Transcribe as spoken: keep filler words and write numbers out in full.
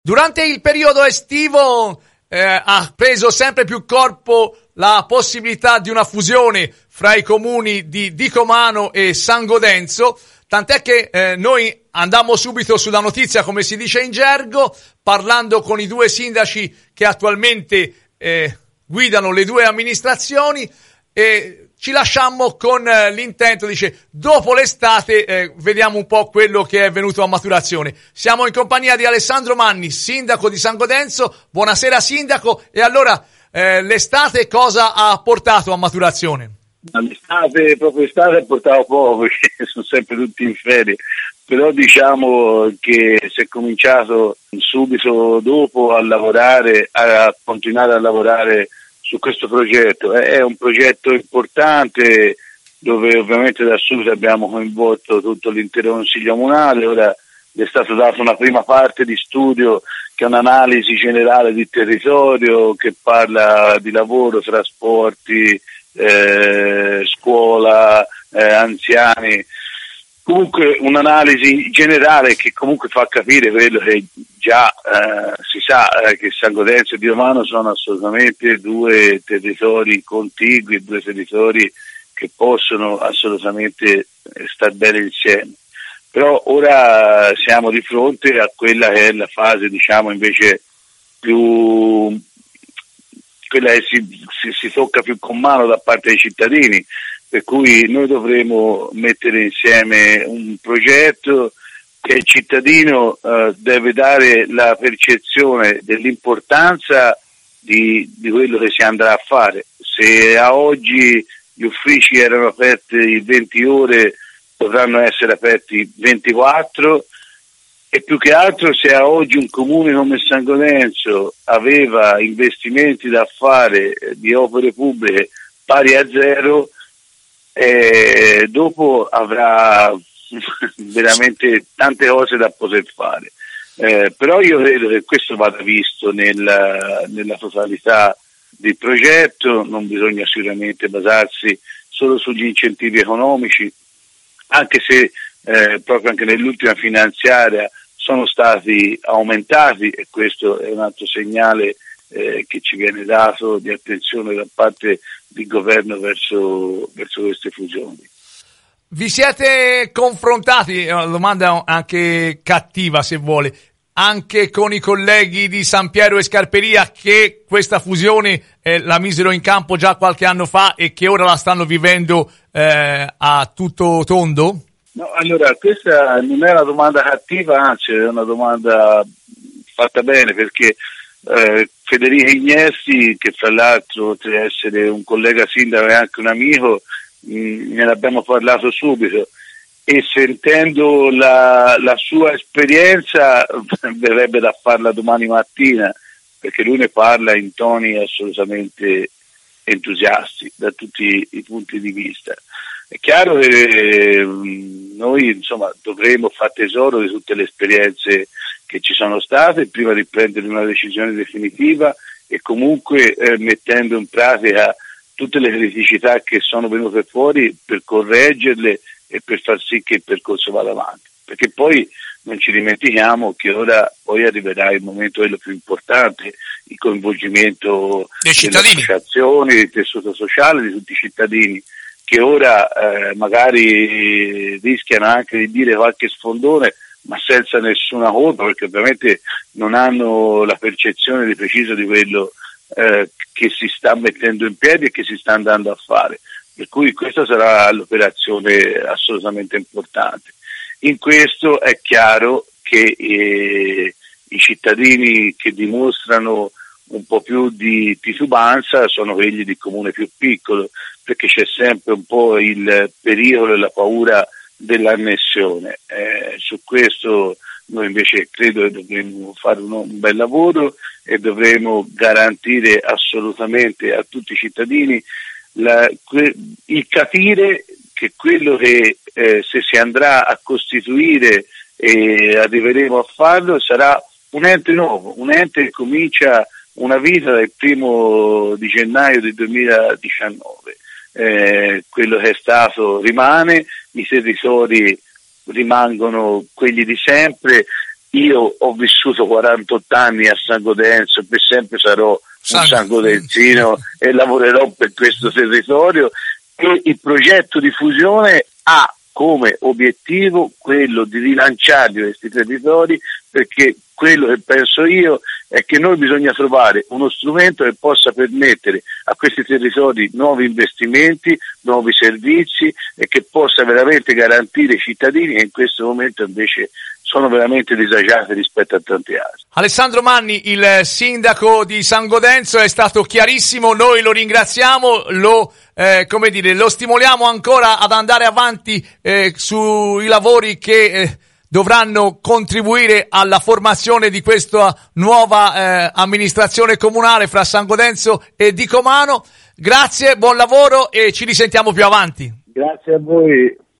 Durante il periodo estivo eh, ha preso sempre più corpo la possibilità di una fusione fra i comuni di Dicomano e San Godenzo, tant'è che eh, noi andammo subito sulla notizia, come si dice in gergo, parlando con i due sindaci che attualmente eh, guidano le due amministrazioni, e ci lasciammo con eh, l'intento, dice, dopo l'estate eh, vediamo un po' quello che è venuto a maturazione. Siamo in compagnia di Alessandro Manni, sindaco di San Godenzo. Buonasera sindaco, e allora eh, l'estate cosa ha portato a maturazione? L'estate, proprio l'estate ha portato poco, perché sono sempre tutti in ferie, però diciamo che si è cominciato subito dopo a lavorare, a continuare a lavorare su questo progetto. È un progetto importante dove ovviamente da subito abbiamo coinvolto tutto l'intero Consiglio Comunale. Ora è stata data una prima parte di studio che è un'analisi generale di territorio che parla di lavoro, trasporti, eh, scuola, eh, anziani. Comunque un'analisi generale che comunque fa capire quello che già eh, si sa, eh, che San Godenzo e Dicomano sono assolutamente due territori contigui, due territori che possono assolutamente star bene insieme. Però ora siamo di fronte a quella che è la fase, diciamo, invece più quella che si, si, si tocca più con mano da parte dei cittadini, per cui noi dovremo mettere insieme un progetto che il cittadino eh, deve dare la percezione dell'importanza di, di quello che si andrà a fare. Se a oggi gli uffici erano aperti venti ore, dovranno essere aperti ventiquattro, e più che altro se a oggi un comune come San Godenzo aveva investimenti da fare eh, di opere pubbliche pari a zero, Eh, dopo avrà veramente tante cose da poter fare, eh, però io credo che questo vada visto nella, nella totalità del progetto. Non bisogna sicuramente basarsi solo sugli incentivi economici, anche se eh, proprio anche nell'ultima finanziaria sono stati aumentati, e questo è un altro segnale Eh, che ci viene dato di attenzione da parte del governo verso, verso queste fusioni. Vi siete confrontati, è una domanda anche cattiva se vuole, anche con i colleghi di San Piero e Scarperia, che questa fusione eh, la misero in campo già qualche anno fa e che ora la stanno vivendo eh, a tutto tondo? No, allora questa non è una domanda cattiva, anzi è una domanda fatta bene, perché Eh, Federico Ignesti, che fra l'altro oltre ad essere un collega sindaco è anche un amico, mh, ne abbiamo parlato subito, e sentendo la, la sua esperienza verrebbe da farla domani mattina, perché lui ne parla in toni assolutamente entusiasti da tutti i punti di vista. È chiaro che eh, noi insomma dovremo fare tesoro di tutte le esperienze che ci sono state prima di prendere una decisione definitiva, e comunque eh, mettendo in pratica tutte le criticità che sono venute fuori per correggerle e per far sì che il percorso vada avanti, perché poi non ci dimentichiamo che ora poi arriverà il momento quello più importante, il coinvolgimento delle associazioni, del tessuto sociale, di tutti i cittadini, che ora eh, magari rischiano anche di dire qualche sfondone, ma senza nessuna colpa, perché ovviamente non hanno la percezione di preciso di quello eh, che si sta mettendo in piedi e che si sta andando a fare, per cui questa sarà l'operazione assolutamente importante. In questo è chiaro che eh, i cittadini che dimostrano un po' più di titubanza sono quelli di comune più piccolo, perché c'è sempre un po' il pericolo e la paura dell'annessione. Eh, su questo noi invece credo che dovremmo fare un, un bel lavoro e dovremo garantire assolutamente a tutti i cittadini la, que, il capire che quello che eh, se si andrà a costituire e arriveremo a farlo sarà un ente nuovo, un ente che comincia una vita dal primo di gennaio del duemiladiciannove. Eh, quello che è stato rimane, i territori rimangono quelli di sempre, io ho vissuto quarantotto anni a San Godenzo, per sempre sarò un San Godenzino e lavorerò per questo territorio, e il progetto di fusione ha come obiettivo quello di rilanciare questi territori, perché quello che penso io è che noi bisogna trovare uno strumento che possa permettere a questi territori nuovi investimenti, nuovi servizi, e che possa veramente garantire i cittadini che in questo momento invece sono veramente disagiati rispetto a tanti altri. Alessandro Manni, il sindaco di San Godenzo, è stato chiarissimo, noi lo ringraziamo, lo eh, come dire, lo stimoliamo ancora ad andare avanti eh, sui lavori che eh, dovranno contribuire alla formazione di questa nuova eh, amministrazione comunale fra San Godenzo e Dicomano. Grazie, buon lavoro e ci risentiamo più avanti. Grazie a voi.